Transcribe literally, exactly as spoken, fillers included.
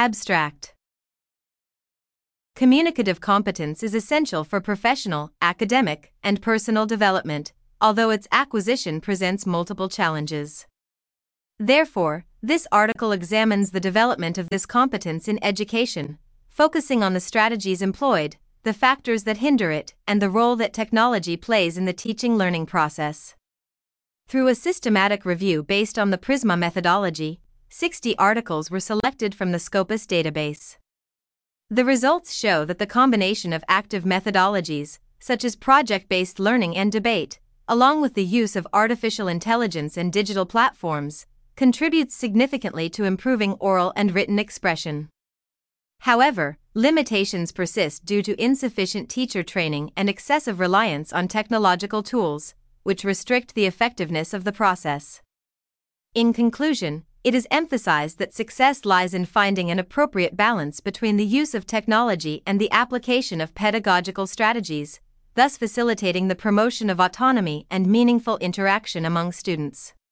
Abstract. Communicative competence is essential for professional, academic, and personal development, although its acquisition presents multiple challenges. Therefore, this article examines the development of this competence in education, focusing on the strategies employed, the factors that hinder it, and the role that technology plays in the teaching-learning process. Through a systematic review based on the PRISMA methodology, sixty articles were selected from the Scopus database. The results show that the combination of active methodologies, such as project-based learning and debate, along with the use of artificial intelligence and digital platforms, contributes significantly to improving oral and written expression. However, limitations persist due to insufficient teacher training and excessive reliance on technological tools, which restrict the effectiveness of the process. In conclusion, it is emphasized that success lies in finding an appropriate balance between the use of technology and the application of pedagogical strategies, thus facilitating the promotion of autonomy and meaningful interaction among students.